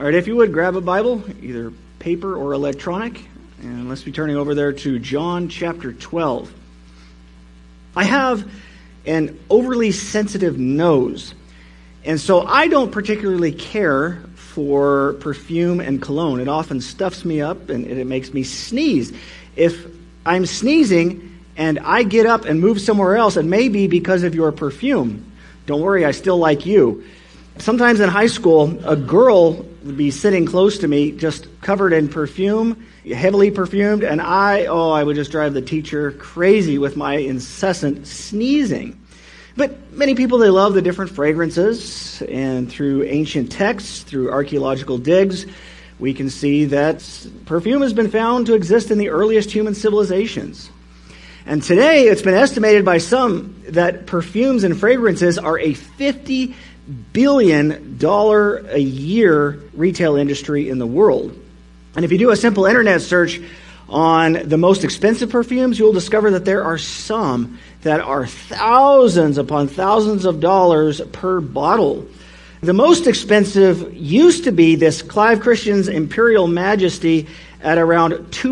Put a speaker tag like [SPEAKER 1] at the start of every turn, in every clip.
[SPEAKER 1] All right, if you would, grab a Bible, either paper or electronic, and let's be turning over there to John chapter 12. I have an overly sensitive nose, and so I don't particularly care for perfume and cologne. It often stuffs me up and it makes me sneeze. If I'm sneezing and I get up and move somewhere else, it may be because of your perfume. Don't worry, I still like you. Sometimes in high school, a girl would be sitting close to me, just covered in perfume, heavily perfumed, and I would just drive the teacher crazy with my incessant sneezing. But many people, they love the different fragrances, and through ancient texts, through archaeological digs, we can see that perfume has been found to exist in the earliest human civilizations. And today, it's been estimated by some that perfumes and fragrances are a $50 billion a year retail industry in the world. And if you do a simple internet search on the most expensive perfumes, you'll discover that there are some that are thousands upon thousands of dollars per bottle. The most expensive used to be this Clive Christian's Imperial Majesty at around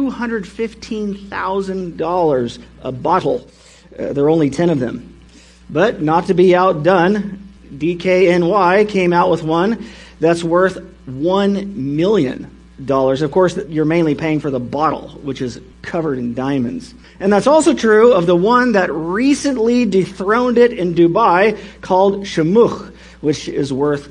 [SPEAKER 1] $215,000 a bottle. There are only 10 of them. But not to be outdone, DKNY came out with one that's worth $1 million. Of course, you're mainly paying for the bottle, which is covered in diamonds. And that's also true of the one that recently dethroned it in Dubai called Shamouk, which is worth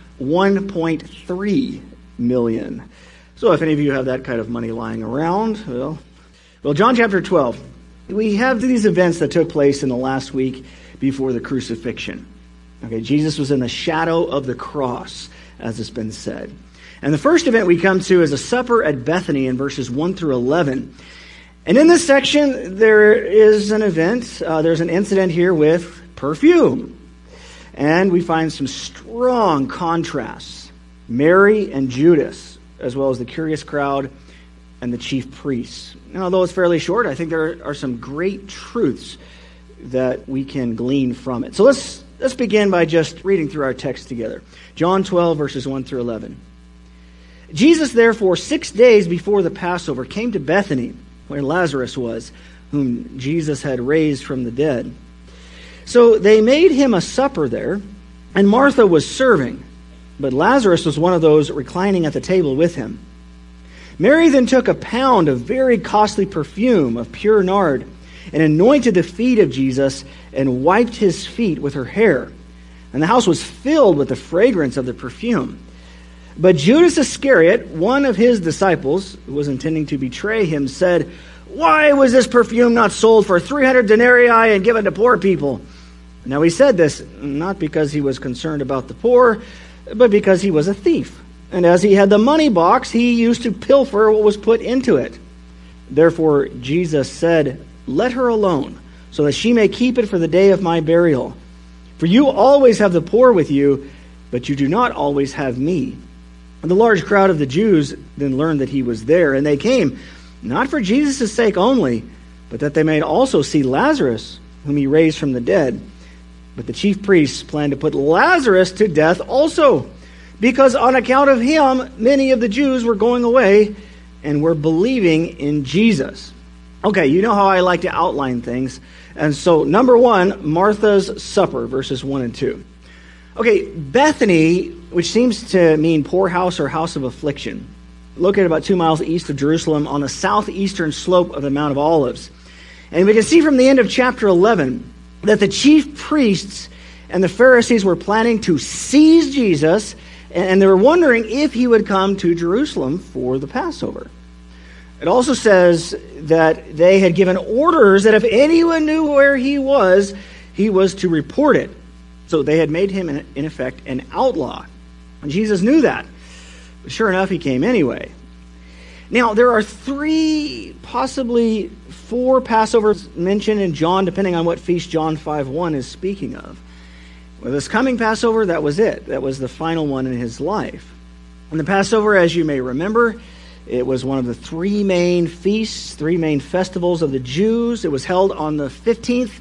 [SPEAKER 1] $1.3 million. So if any of you have that kind of money lying around, well, John chapter 12, we have these events that took place in the last week before the crucifixion. Okay, Jesus was in the shadow of the cross, as it's been said. And the first event we come to is a supper at Bethany in verses 1 through 11. And in this section, there is an event, there's an incident here with perfume. And we find some strong contrasts. Mary and Judas, as well as the curious crowd and the chief priests. And although it's fairly short, I think there are some great truths that we can glean from it. So let's begin by just reading through our text together. John 12, verses 1 through 11. Jesus, therefore, 6 days before the Passover, came to Bethany, where Lazarus was, whom Jesus had raised from the dead. So they made him a supper there, and Martha was serving, but Lazarus was one of those reclining at the table with him. Mary then took a pound of very costly perfume of pure nard, and anointed the feet of Jesus, and wiped his feet with her hair. And the house was filled with the fragrance of the perfume. But Judas Iscariot, one of his disciples, who was intending to betray him, said, "Why was this perfume not sold for 300 denarii and given to poor people?" Now he said this not because he was concerned about the poor, but because he was a thief. And as he had the money box, he used to pilfer what was put into it. Therefore Jesus said, "Let her alone, so that she may keep it for the day of my burial. For you always have the poor with you, but you do not always have me." And the large crowd of the Jews then learned that he was there, and they came, not for Jesus' sake only, but that they might also see Lazarus, whom he raised from the dead. But the chief priests planned to put Lazarus to death also, because on account of him, many of the Jews were going away and were believing in Jesus. Okay, you know how I like to outline things. And so, number one, Martha's supper, verses 1 and 2. Okay, Bethany, which seems to mean poor house or house of affliction, located about 2 miles east of Jerusalem on the southeastern slope of the Mount of Olives. And we can see from the end of chapter 11 that the chief priests and the Pharisees were planning to seize Jesus, and they were wondering if he would come to Jerusalem for the Passover. It also says that they had given orders that if anyone knew where he was to report it. So they had made him, in effect, an outlaw. And Jesus knew that. But sure enough, he came anyway. Now, there are 3, possibly 4 Passovers mentioned in John, depending on what feast John 5:1 is speaking of. Well, this coming Passover, that was it. That was the final one in his life. And the Passover, as you may remember, it was one of the 3 main feasts, 3 main festivals of the Jews. It was held on the 15th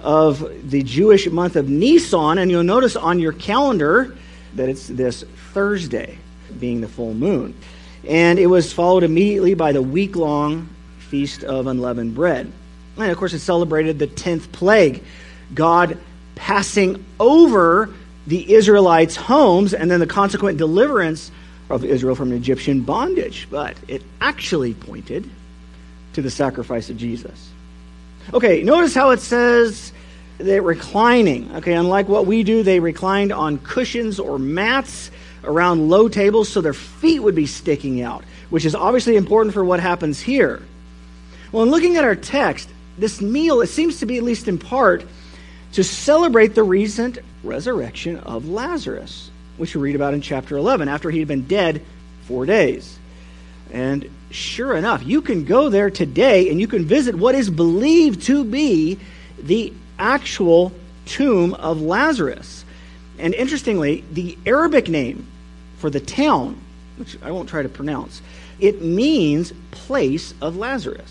[SPEAKER 1] of the Jewish month of Nisan, and you'll notice on your calendar that it's this Thursday. being the full moon. And it was followed immediately by the week-long Feast of Unleavened Bread. And of course it celebrated the 10th plague, God passing over the Israelites' homes and then the consequent deliverance of Israel from Egyptian bondage. But it actually pointed to the sacrifice of Jesus. Okay, notice how it says they're reclining. Okay, unlike what we do, they reclined on cushions or mats around low tables so their feet would be sticking out, which is obviously important for what happens here. Well, in looking at our text, this meal, it seems to be, at least in part, to celebrate the recent resurrection of Lazarus, which we read about in chapter 11, after he had been dead 4 days. And sure enough, you can go there today and you can visit what is believed to be the actual tomb of Lazarus. And interestingly, the Arabic name for the town, which I won't try to pronounce, it means place of Lazarus.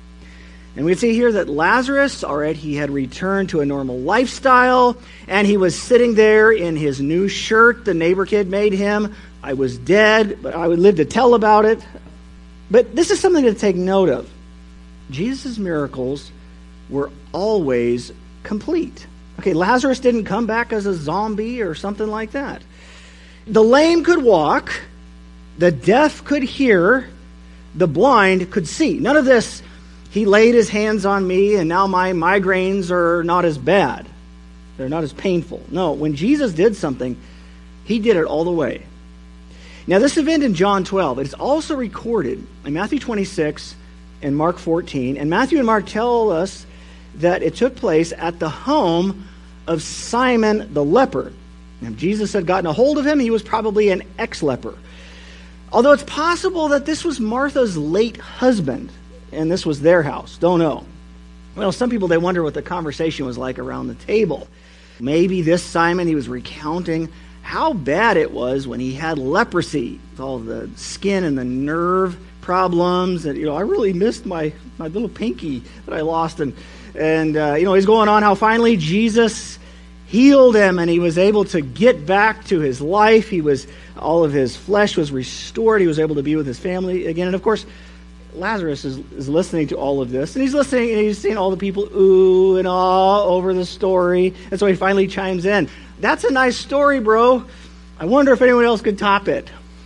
[SPEAKER 1] And we see here that Lazarus, all right, he had returned to a normal lifestyle, and he was sitting there in his new shirt the neighbor kid made him. I was dead, but I would live to tell about it. But this is something to take note of. Jesus' miracles were always complete. Okay, Lazarus didn't come back as a zombie or something like that. The lame could walk, the deaf could hear, the blind could see. None of this, he laid his hands on me and now my migraines are not as bad. They're not as painful. No, when Jesus did something, he did it all the way. Now this event in John 12, it is also recorded in Matthew 26 and Mark 14. And Matthew and Mark tell us that it took place at the home of Simon the leper. And if Jesus had gotten a hold of him, he was probably an ex-leper. Although it's possible that this was Martha's late husband, and this was their house. Don't know. Well, some people, they wonder what the conversation was like around the table. Maybe this Simon, he was recounting how bad it was when he had leprosy, with all the skin and the nerve problems. And, I really missed my little pinky that I lost. And he's going on how finally Jesus healed him and he was able to get back to his life. All of his flesh was restored. He was able to be with his family again. And of course, Lazarus is listening to all of this. And he's listening and he's seeing all the people ooh and ah over the story. And so he finally chimes in. That's a nice story, bro. I wonder if anyone else could top it.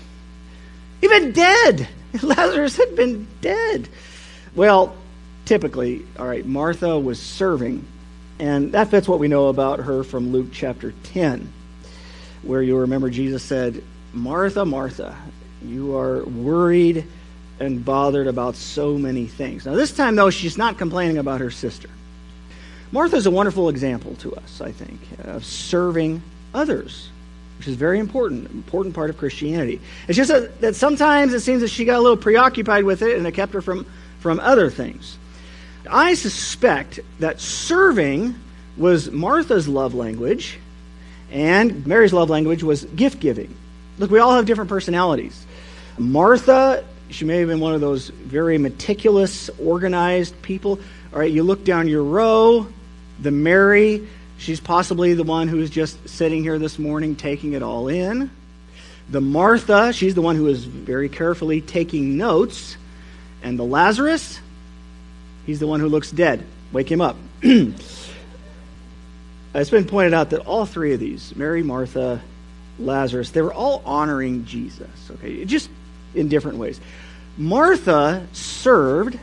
[SPEAKER 1] He'd been dead. Lazarus had been dead. Well, typically, all right, Martha was serving. And that fits what we know about her from Luke chapter 10, where you'll remember Jesus said, Martha, Martha, you are worried and bothered about so many things. Now this time, though, she's not complaining about her sister. Martha's a wonderful example to us, I think, of serving others, which is very important part of Christianity. It's just that sometimes it seems that she got a little preoccupied with it and it kept her from other things. I suspect that serving was Martha's love language, and Mary's love language was gift giving. Look, we all have different personalities. Martha, she may have been one of those very meticulous, organized people. All right, you look down your row, the Mary, she's possibly the one who's just sitting here this morning taking it all in. The Martha, she's the one who is very carefully taking notes. And the Lazarus, he's the one who looks dead. Wake him up. It's been pointed out that all three of these, Mary, Martha, Lazarus, they were all honoring Jesus, okay, just in different ways. Martha served.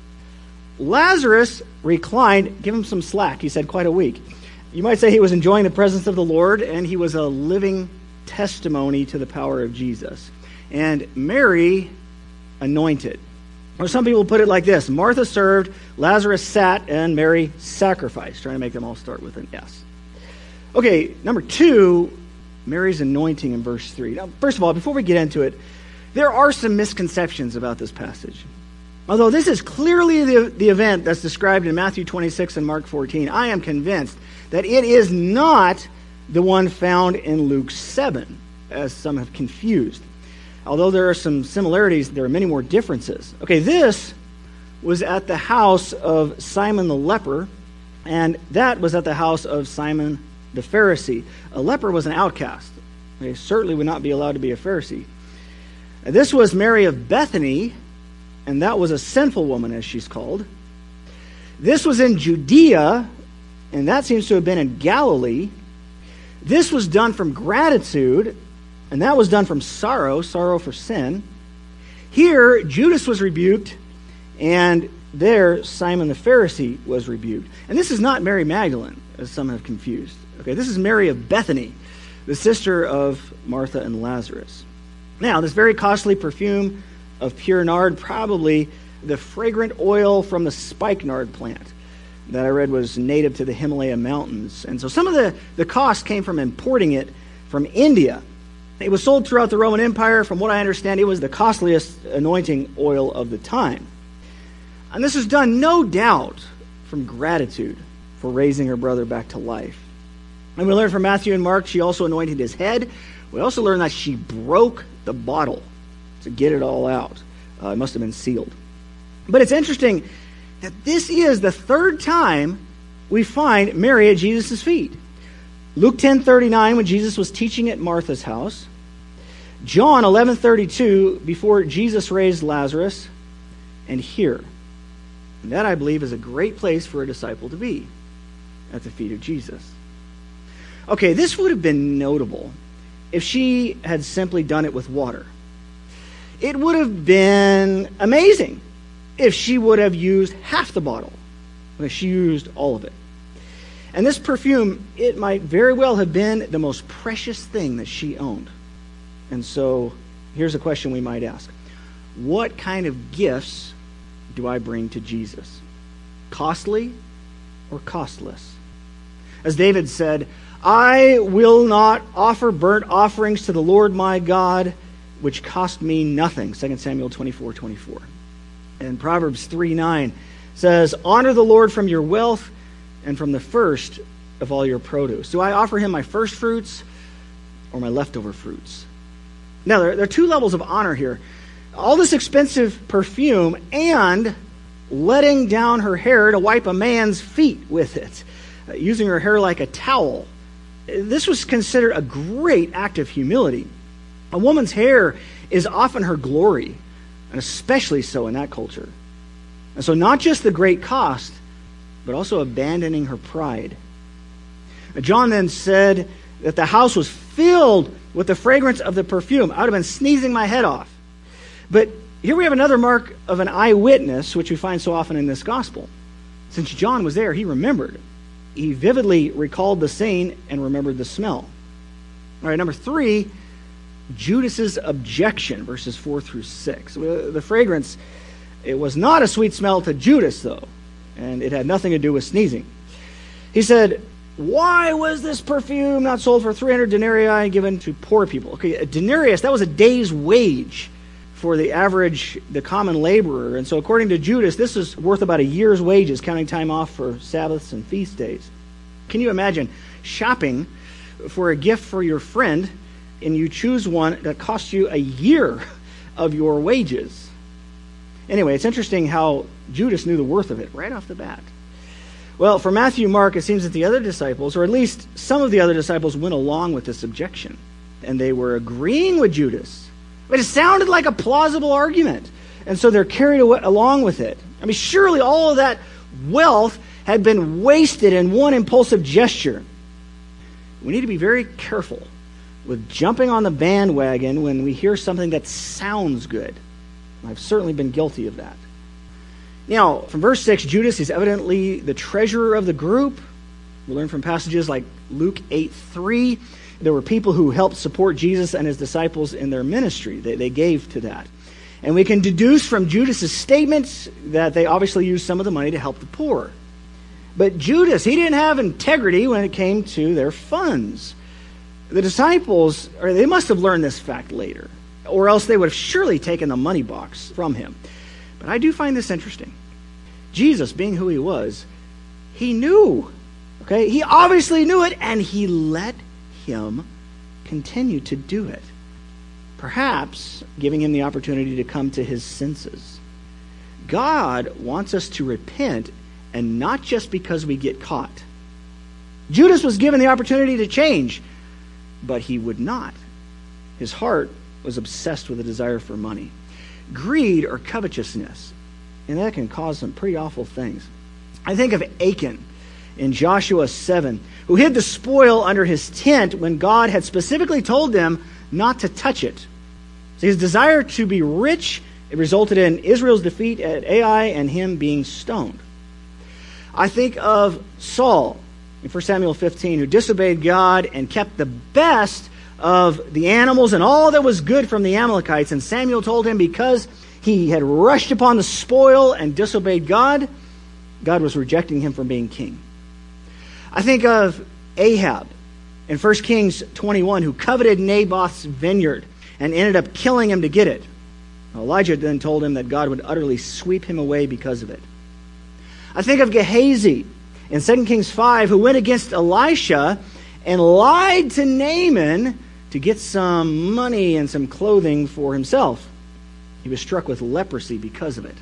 [SPEAKER 1] Lazarus reclined. Give him some slack. He said quite a week. You might say he was enjoying the presence of the Lord, and he was a living testimony to the power of Jesus. And Mary anointed. Or some people put it like this: Martha served, Lazarus sat, and Mary sacrificed. Trying to make them all start with an S. Okay, number 2, Mary's anointing in verse 3. Now, first of all, before we get into it, there are some misconceptions about this passage. Although this is clearly the event that's described in Matthew 26 and Mark 14, I am convinced that it is not the one found in Luke 7, as some have confused. Although there are some similarities, there are many more differences. Okay, this was at the house of Simon the leper, and that was at the house of Simon the Pharisee. A leper was an outcast. He certainly would not be allowed to be a Pharisee. This was Mary of Bethany, and that was a sinful woman, as she's called. This was in Judea, and that seems to have been in Galilee. This was done from gratitude, and that was done from sorrow for sin. Here, Judas was rebuked, and there, Simon the Pharisee was rebuked. And this is not Mary Magdalene, as some have confused. Okay, this is Mary of Bethany, the sister of Martha and Lazarus. Now, this very costly perfume of pure nard, probably the fragrant oil from the spikenard plant that I read was native to the Himalaya mountains. And so some of the cost came from importing it from India. It was sold throughout the Roman Empire. From what I understand, it was the costliest anointing oil of the time. And this was done, no doubt, from gratitude for raising her brother back to life. And we learn from Matthew and Mark, she also anointed his head. We also learn that she broke the bottle to get it all out. It must have been sealed. But it's interesting that this is the third time we find Mary at Jesus' feet. Luke 10:39, when Jesus was teaching at Martha's house. John 11:32, before Jesus raised Lazarus. And here. And that, I believe, is a great place for a disciple to be, at the feet of Jesus. Okay, this would have been notable if she had simply done it with water. It would have been amazing if she would have used half the bottle, but she used all of it. And this perfume, it might very well have been the most precious thing that she owned. And so, here's a question we might ask. What kind of gifts do I bring to Jesus? Costly or costless? As David said, I will not offer burnt offerings to the Lord my God, which cost me nothing. 2 Samuel 24:24. And Proverbs 3:9 says, honor the Lord from your wealth and from the first of all your produce. Do I offer him my first fruits or my leftover fruits? Now, there are two levels of honor here. All this expensive perfume and letting down her hair to wipe a man's feet with it, using her hair like a towel. This was considered a great act of humility. A woman's hair is often her glory, and especially so in that culture. And so not just the great cost, but also abandoning her pride. John then said that the house was filled with the fragrance of the perfume. I would have been sneezing my head off. But here we have another mark of an eyewitness, which we find so often in this gospel. Since John was there, he remembered. He vividly recalled the scene and remembered the smell. All right, number 3, Judas's objection, verses 4 through 6. The fragrance, it was not a sweet smell to Judas, though, and it had nothing to do with sneezing. He said, why was this perfume not sold for 300 denarii and given to poor people? Okay, a denarius, that was a day's wage for the common laborer. And so according to Judas, this is worth about a year's wages, counting time off for Sabbaths and feast days. Can you imagine shopping for a gift for your friend and you choose one that costs you a year of your wages? Anyway, it's interesting how Judas knew the worth of it right off the bat. Well, for Matthew and Mark, it seems that the other disciples, or at least some of the other disciples, went along with this objection. And they were agreeing with Judas. But it sounded like a plausible argument. And so they're carried along with it. I mean, surely all of that wealth had been wasted in one impulsive gesture. We need to be very careful with jumping on the bandwagon when we hear something that sounds good. I've certainly been guilty of that. Now, from verse 6, Judas is evidently the treasurer of the group. We learn from passages like Luke 8:3. There were people who helped support Jesus and his disciples in their ministry. They gave to that. And we can deduce from Judas' statements that they obviously used some of the money to help the poor. But Judas, he didn't have integrity when it came to their funds. The disciples, or they must have learned this fact later, or else they would have surely taken the money box from him. But I do find this interesting. Jesus, being who he was, he knew. Okay? He obviously knew it, and he let him continue to do it. Perhaps giving him the opportunity to come to his senses. God wants us to repent, and not just because we get caught. Judas was given the opportunity to change, but he would not. His heart was obsessed with a desire for money. Greed or covetousness, and that can cause some pretty awful things. I think of Achan in Joshua 7, who hid the spoil under his tent when God had specifically told them not to touch it. So his desire to be rich, it resulted in Israel's defeat at Ai and him being stoned. I think of Saul in 1 Samuel 15, who disobeyed God and kept the best of the animals and all that was good from the Amalekites. And Samuel told him because he had rushed upon the spoil and disobeyed God, God was rejecting him from being king. I think of Ahab in 1 Kings 21, who coveted Naboth's vineyard and ended up killing him to get it. Elijah then told him that God would utterly sweep him away because of it. I think of Gehazi in 2 Kings 5, who went against Elisha and lied to Naaman to get some money and some clothing for himself. He was struck with leprosy because of it.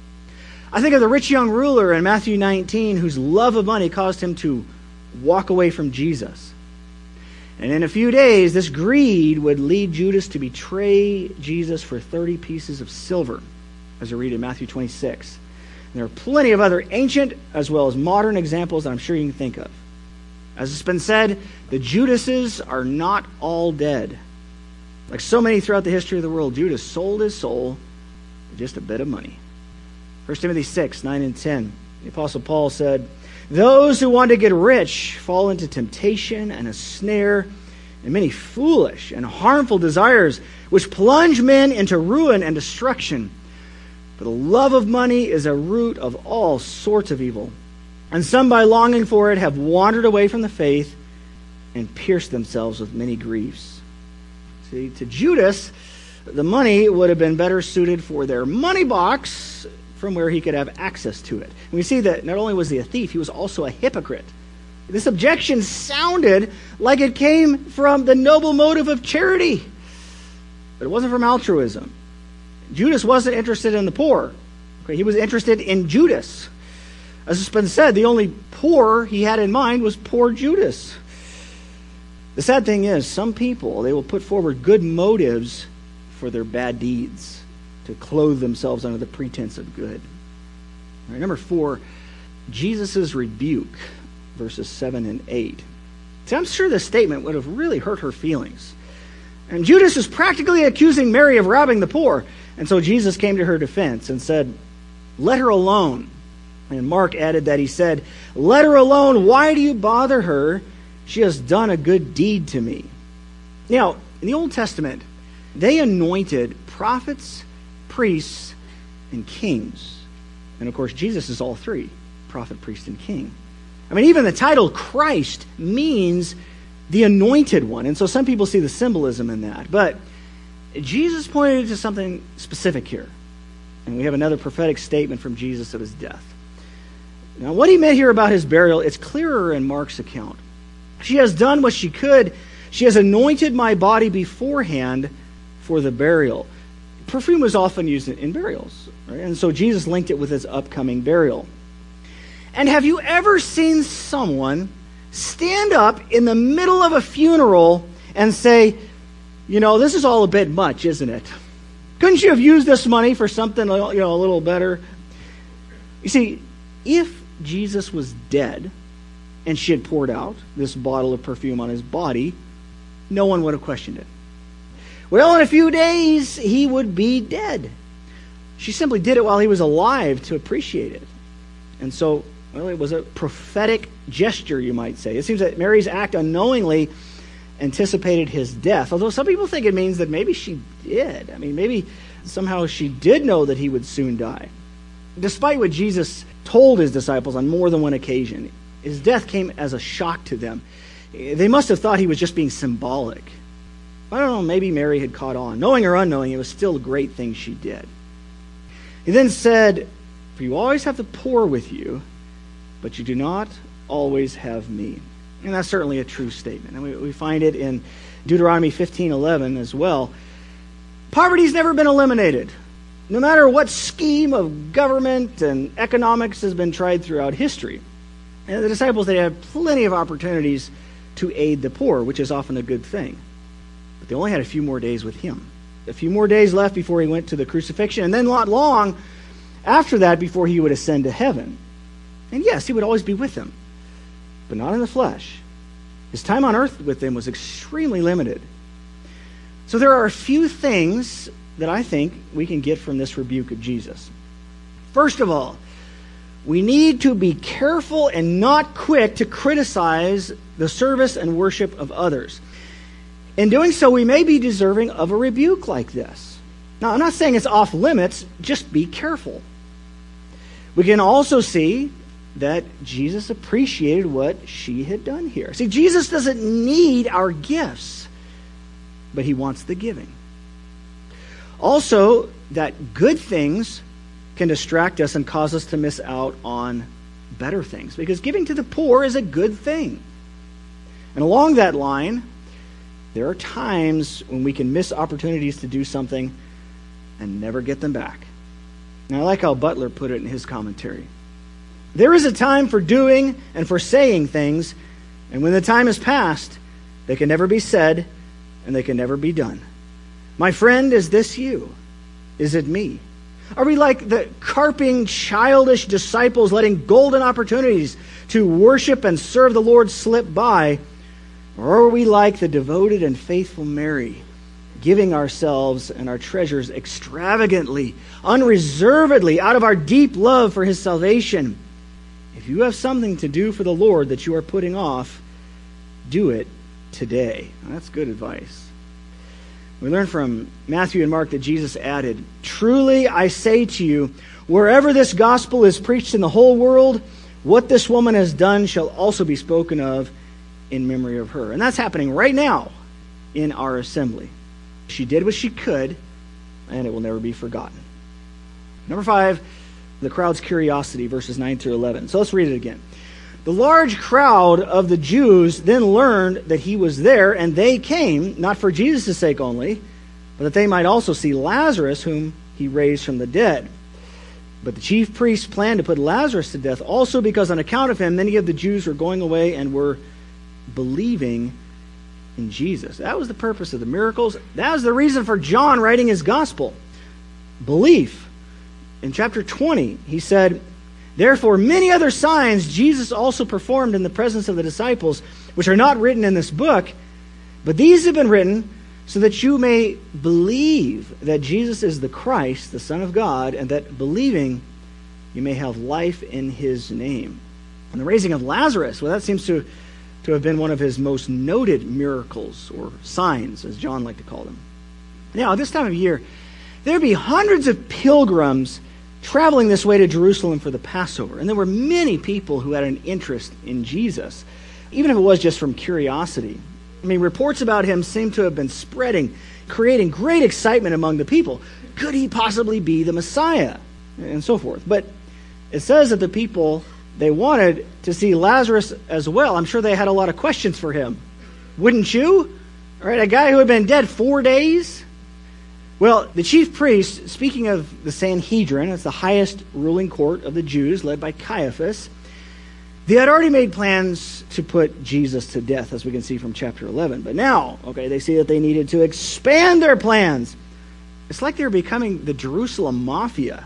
[SPEAKER 1] I think of the rich young ruler in Matthew 19, whose love of money caused him to walk away from Jesus. And in a few days, this greed would lead Judas to betray Jesus for 30 pieces of silver, as we read in Matthew 26. And there are plenty of other ancient as well as modern examples that I'm sure you can think of. As it's been said, the Judases are not all dead. Like so many throughout the history of the world, Judas sold his soul for just a bit of money. 1 Timothy 6, 9 and 10. The Apostle Paul said, "Those who want to get rich fall into temptation and a snare and many foolish and harmful desires, which plunge men into ruin and destruction. For the love of money is a root of all sorts of evil. And some by longing for it have wandered away from the faith and pierced themselves with many griefs." See, to Judas, the money would have been better suited for their money box from where he could have access to it. And we see that not only was he a thief, he was also a hypocrite. This objection sounded like it came from the noble motive of charity, but it wasn't from altruism. Judas wasn't interested in the poor. Okay, he was interested in Judas. As it's been said, the only poor he had in mind was poor Judas. The sad thing is, some people, they will put forward good motives for their bad deeds to clothe themselves under the pretense of good. All right, number 4, Jesus' rebuke, verses 7 and 8. See, I'm sure this statement would have really hurt her feelings. And Judas is practically accusing Mary of robbing the poor. And so Jesus came to her defense and said, "Let her alone." And Mark added that he said, "Let her alone. Why do you bother her? She has done a good deed to me." Now, in the Old Testament, they anointed prophets, priests, and kings. And of course, Jesus is all three: prophet, priest, and king. I mean, even the title Christ means the anointed one. And so some people see the symbolism in that. But Jesus pointed to something specific here. And we have another prophetic statement from Jesus of his death. Now, what he meant here about his burial, it's clearer in Mark's account. "She has done what she could. She has anointed my body beforehand for the burial." Perfume was often used in burials, right? And so Jesus linked it with his upcoming burial. And have you ever seen someone stand up in the middle of a funeral and say, "You know, this is all a bit much, isn't it? Couldn't you have used this money for something, a little better?" You see, if Jesus was dead and she had poured out this bottle of perfume on his body, no one would have questioned it. Well, in a few days, he would be dead. She simply did it while he was alive to appreciate it. And so, well, it was a prophetic gesture, you might say. It seems that Mary's act unknowingly anticipated his death, although some people think it means that maybe she did. I mean, maybe somehow she did know that he would soon die. Despite what Jesus told his disciples on more than one occasion, his death came as a shock to them. They must have thought he was just being symbolic. I don't know, maybe Mary had caught on. Knowing or unknowing, it was still a great thing she did. He then said, "For you always have the poor with you, but you do not always have me." And that's certainly a true statement. And we find it in Deuteronomy 15:11 as well. Poverty's never been eliminated. No matter what scheme of government and economics has been tried throughout history. And the disciples, they had plenty of opportunities to aid the poor, which is often a good thing. But they only had a few more days with him. a few more days left before he went to the crucifixion, and then not long after that before he would ascend to heaven. And yes, he would always be with them, but not in the flesh. His time on earth with them was extremely limited. So there are a few things that I think we can get from this rebuke of Jesus. First of all, we need to be careful and not quick to criticize the service and worship of others. In doing so, we may be deserving of a rebuke like this. Now, I'm not saying it's off limits, just be careful. We can also see that Jesus appreciated what she had done here. See, Jesus doesn't need our gifts, but he wants the giving. Also, that good things can distract us and cause us to miss out on better things, because giving to the poor is a good thing. And along that line, there are times when we can miss opportunities to do something and never get them back. Now, I like how Butler put it in his commentary. There is a time for doing and for saying things, and when the time is past, they can never be said and they can never be done. My friend, is this you? Is it me? Are we like the carping, childish disciples letting golden opportunities to worship and serve the Lord slip by? Or are we like the devoted and faithful Mary, giving ourselves and our treasures extravagantly, unreservedly, out of our deep love for his salvation? If you have something to do for the Lord that you are putting off, do it today. Now, that's good advice. We learn from Matthew and Mark that Jesus added, "Truly I say to you, wherever this gospel is preached in the whole world, what this woman has done shall also be spoken of in memory of her." And that's happening right now in our assembly. She did what she could, and it will never be forgotten. Number 5, the crowd's curiosity, verses 9 through 11. So let's read it again. The large crowd of the Jews then learned that he was there, and they came, not for Jesus' sake only, but that they might also see Lazarus, whom he raised from the dead. But the chief priests planned to put Lazarus to death also because on account of him, many of the Jews were going away and were believing in Jesus. That was the purpose of the miracles. That was the reason for John writing his gospel. Belief. In chapter 20, he said, "Therefore many other signs Jesus also performed in the presence of the disciples, which are not written in this book, but these have been written so that you may believe that Jesus is the Christ, the Son of God, and that believing you may have life in his name." And the raising of Lazarus, well, that seems to have been one of his most noted miracles, or signs, as John liked to call them. Now, at this time of year, there'd be hundreds of pilgrims traveling this way to Jerusalem for the Passover. And there were many people who had an interest in Jesus, even if it was just from curiosity. I mean, reports about him seem to have been spreading, creating great excitement among the people. Could he possibly be the Messiah? And so forth. But it says that the people, they wanted to see Lazarus as well. I'm sure they had a lot of questions for him. Wouldn't you? All right, a guy who had been dead 4 days? Well, the chief priests, speaking of the Sanhedrin, it's the highest ruling court of the Jews, led by Caiaphas, they had already made plans to put Jesus to death, as we can see from chapter 11. But now, they see that they needed to expand their plans. It's like they're becoming the Jerusalem mafia.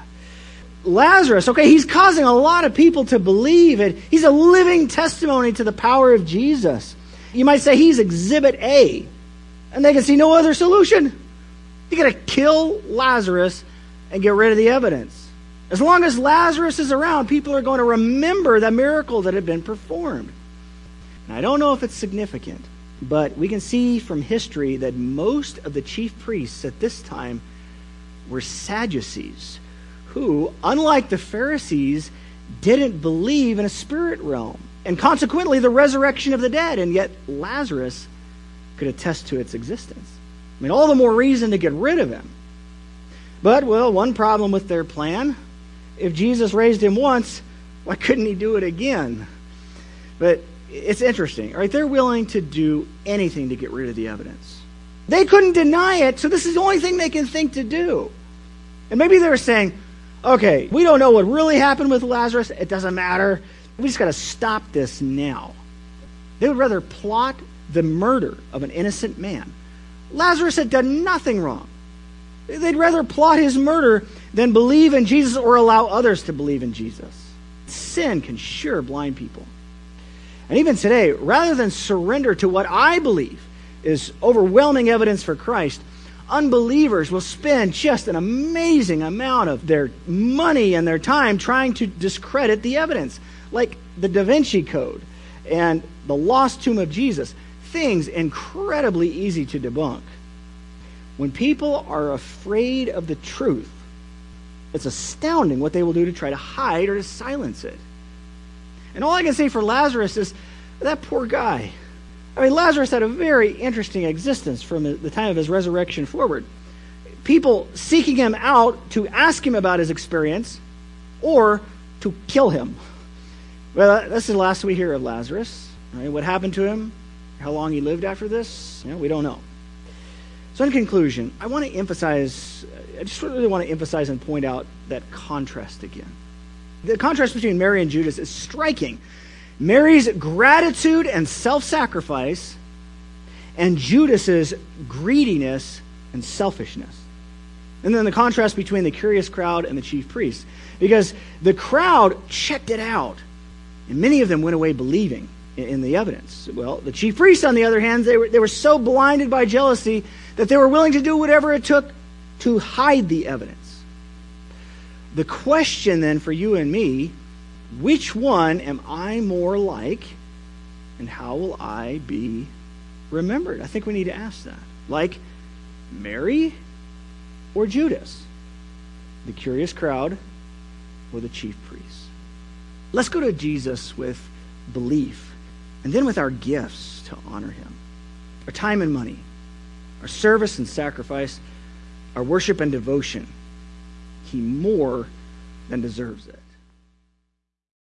[SPEAKER 1] Lazarus, he's causing a lot of people to believe it. He's a living testimony to the power of Jesus. You might say he's exhibit A, and they can see no other solution. You got to kill Lazarus and get rid of the evidence. As long as Lazarus is around, people are going to remember the miracle that had been performed. And I don't know if it's significant, but we can see from history that most of the chief priests at this time were Sadducees, who, unlike the Pharisees, didn't believe in a spirit realm, and consequently the resurrection of the dead, and yet Lazarus could attest to its existence. I mean, all the more reason to get rid of him. But, one problem with their plan, if Jesus raised him once, why couldn't he do it again? But it's interesting, right? They're willing to do anything to get rid of the evidence. They couldn't deny it, so this is the only thing they can think to do. And maybe they were saying, we don't know what really happened with Lazarus. It doesn't matter. We just got to stop this now. They would rather plot the murder of an innocent man. Lazarus had done nothing wrong. They'd rather plot his murder than believe in Jesus or allow others to believe in Jesus. Sin can sure blind people. And even today, rather than surrender to what I believe is overwhelming evidence for Christ, unbelievers will spend just an amazing amount of their money and their time trying to discredit the evidence, like the Da Vinci Code and the lost tomb of Jesus, things incredibly easy to debunk. When people are afraid of the truth, it's astounding what they will do to try to hide or to silence it. And all I can say for Lazarus is, that poor guy. I mean, Lazarus had a very interesting existence from the time of his resurrection forward. People seeking him out to ask him about his experience or to kill him. Well, that's the last we hear of Lazarus. Right? What happened to him, how long he lived after this, we don't know. So in conclusion, I just really want to emphasize and point out that contrast again. The contrast between Mary and Judas is striking. Mary's gratitude and self-sacrifice, and Judas's greediness and selfishness. And then the contrast between the curious crowd and the chief priests. Because the crowd checked it out, and many of them went away believing in the evidence. Well, the chief priests, on the other hand, they were so blinded by jealousy that they were willing to do whatever it took to hide the evidence. The question then for you and me, which one am I more like, and how will I be remembered? I think we need to ask that. Like Mary or Judas? The curious crowd or the chief priests? Let's go to Jesus with belief, and then with our gifts to honor him. Our time and money, our service and sacrifice, our worship and devotion. He more than deserves it.